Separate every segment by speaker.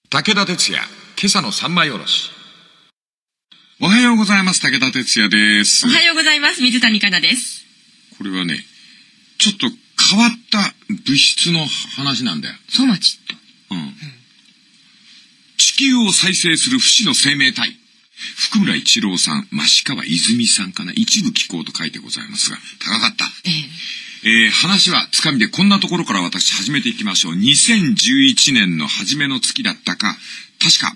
Speaker 1: 武田鉄矢、今朝の三枚おろし。
Speaker 2: おはようございます。武田鉄矢です。
Speaker 3: おはようございます。水谷香奈です。
Speaker 2: これはね、ちょっと変わった物質の話なんだよ。
Speaker 3: ソマチッド。
Speaker 2: 地球を再生する不死の生命体。福村一郎さん、増川泉さんかな。一部聞こうと書いてございますが、高かった。話はつかみでこんなところから私始めていきましょう。2011年の初めの月だったか、確か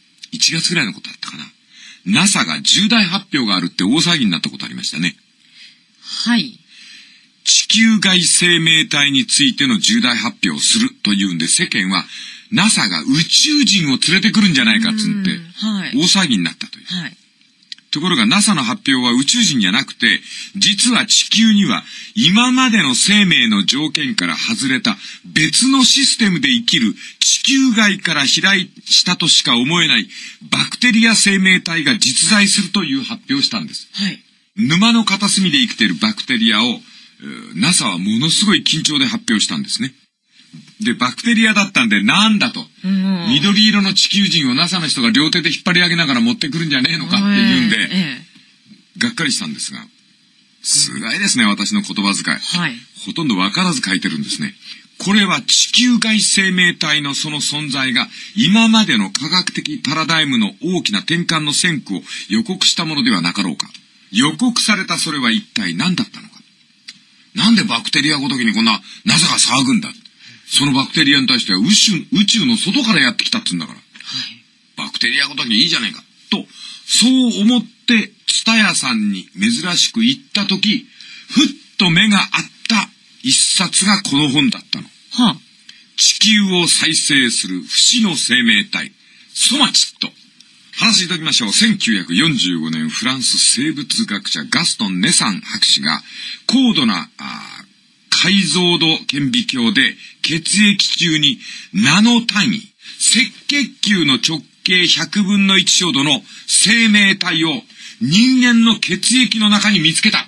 Speaker 2: 1月ぐらいのことだったかな。NASA が重大発表があるって大騒ぎになったことありましたね。
Speaker 3: はい。
Speaker 2: 地球外生命体についての重大発表をするというんで、世間は NASA が宇宙人を連れてくるんじゃないかっつって、大騒ぎになったという。
Speaker 3: はい。
Speaker 2: ところが NASA の発表は宇宙人じゃなくて、実は地球には今までの生命の条件から外れた別のシステムで生きる地球外から飛来したとしか思えないバクテリア生命体が実在するという発表をしたんです。
Speaker 3: はい。
Speaker 2: 沼の片隅で生きているバクテリアを NASA はものすごい緊張で発表したんですね。で、バクテリアだったんでなんだと。緑色の地球人を NASA の人が両手で引っ張り上げながら持ってくるんじゃねえのかっていうんで、がっかりしたんですが、すごいですね、私の言葉遣い。
Speaker 3: はい。
Speaker 2: ほとんどわからず書いてるんですね。これは地球外生命体のその存在が今までの科学的パラダイムの大きな転換の先駆を予告したものではなかろうか。予告されたそれは一体何だったのか。なんでバクテリアごときにこんな NASA が騒ぐんだ。そのバクテリアに対しては宇宙の外からやってきたって言うんだから。はい、バクテリアごときにいいじゃないか。と、そう思って、ツタヤさんに珍しく行ったとき、ふっと目があった一冊がこの本だったの。
Speaker 3: はあ、
Speaker 2: 地球を再生する不死の生命体、ソマチッド。話していただきましょう。1945年、フランス生物学者ガストン・ネサン博士が、高度な解像度顕微鏡で血液中にナノ単位、赤血球の直径100分の1ほどの生命体を人間の血液の中に見つけた。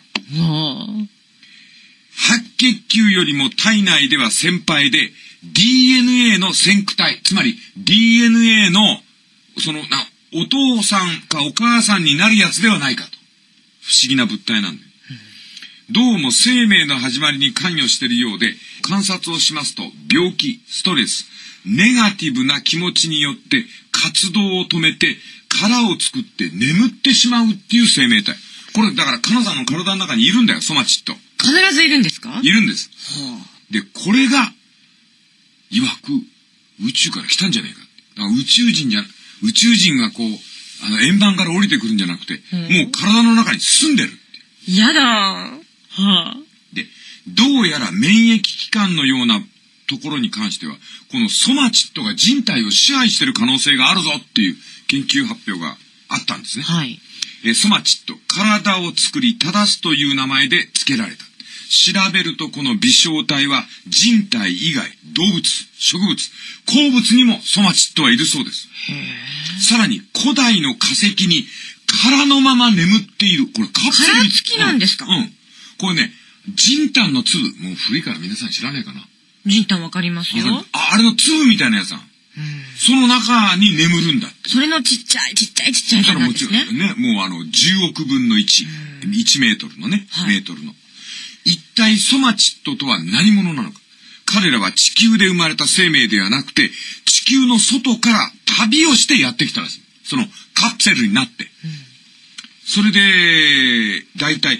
Speaker 2: 白血球よりも体内では先輩で DNA の先駆体、つまり DNA のお父さんかお母さんになるやつではないかと。不思議な物体なんだよ。どうも生命の始まりに関与しているようで、観察をしますと病気、ストレス、ネガティブな気持ちによって活動を止めて殻を作って眠ってしまうっていう生命体。これだからカナさんの体の中にいるんだよ、ソマチッド。
Speaker 3: 必ずいるんですか？
Speaker 2: いるんです。で、これが曰く宇宙から来たんじゃないか。だから宇宙人がこう円盤から降りてくるんじゃなくて、もう体の中に住んでる。
Speaker 3: やだー。
Speaker 2: で、どうやら免疫機関のようなところに関しては、このソマチッドが人体を支配している可能性があるぞっていう研究発表があったんですね。
Speaker 3: はい。
Speaker 2: ソマチッド、体を作り正すという名前で付けられた。調べるとこの微小体は人体以外、動物、植物、鉱物にもソマチッドはいるそうです。さらに古代の化石に殻のまま眠っている。これカプセルに
Speaker 3: 付きなんですか？
Speaker 2: これね、ジンタンの粒、もう古いから皆さん知らないかな。
Speaker 3: ジンタンわかりますよ。
Speaker 2: あれの粒みたいなやつだ。その中に眠るんだって。
Speaker 3: それのちっちゃいからなんですね。
Speaker 2: もう10億分の1、1メートルのね、メートルの。一体ソマチッドとは何者なのか。彼らは地球で生まれた生命ではなくて、地球の外から旅をしてやってきたらしい。そのカプセルになって。それで、だいたい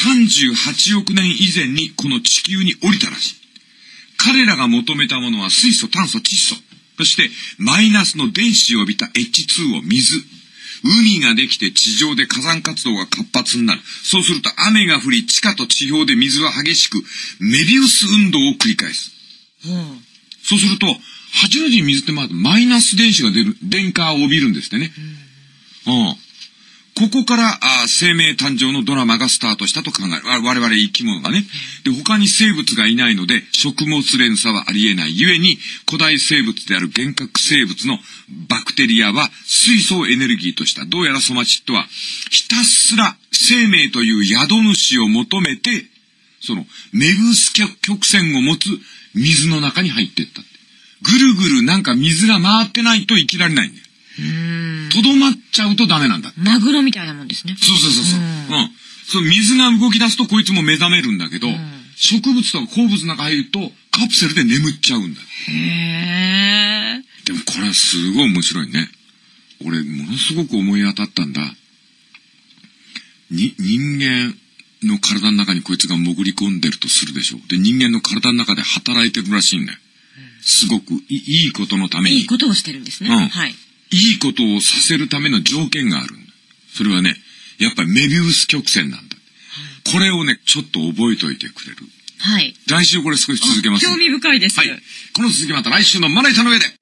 Speaker 2: 38億年以前にこの地球に降りたらしい。彼らが求めたものは水素、炭素、窒素。そしてマイナスの電子を帯びた H2 を水。海ができて地上で火山活動が活発になる。そうすると雨が降り、地下と地表で水は激しく、メビウス運動を繰り返す。そうすると、8の字に水ってマイナス電子が出る、電荷を帯びるんですってね。ここから生命誕生のドラマがスタートしたと考える。我々生き物がね。で、他に生物がいないので、食物連鎖はありえない。ゆえに、古代生物である原核生物のバクテリアは水素をエネルギーとした。どうやらソマチッドは、ひたすら生命という宿主を求めて、そのメビウス曲線を持つ水の中に入っていった。 ぐるぐるなんか水が回ってないと生きられないんだよ。とどまっちゃうとダメなんだ。
Speaker 3: マグロみたいなもんですね。
Speaker 2: そうそうそうそう。そう、水が動き出すとこいつも目覚めるんだけど、植物とか鉱物の中入るとカプセルで眠っちゃうんだ。
Speaker 3: へー。
Speaker 2: でもこれはすごい面白いね。俺、ものすごく思い当たったんだ。人間の体の中にこいつが潜り込んでるとするでしょ。で、人間の体の中で働いてるらしいんだよ。すごくいいことのために。
Speaker 3: いいことをしてるんですね。はい。
Speaker 2: いいことをさせるための条件があるんだ。それはね、やっぱりメビウス曲線なんだ。これをね、ちょっと覚えといてくれる。
Speaker 3: はい。
Speaker 2: 来週これ少し続けます。
Speaker 3: 興味深いです。
Speaker 2: はい。この続きまた来週のまな板の上で。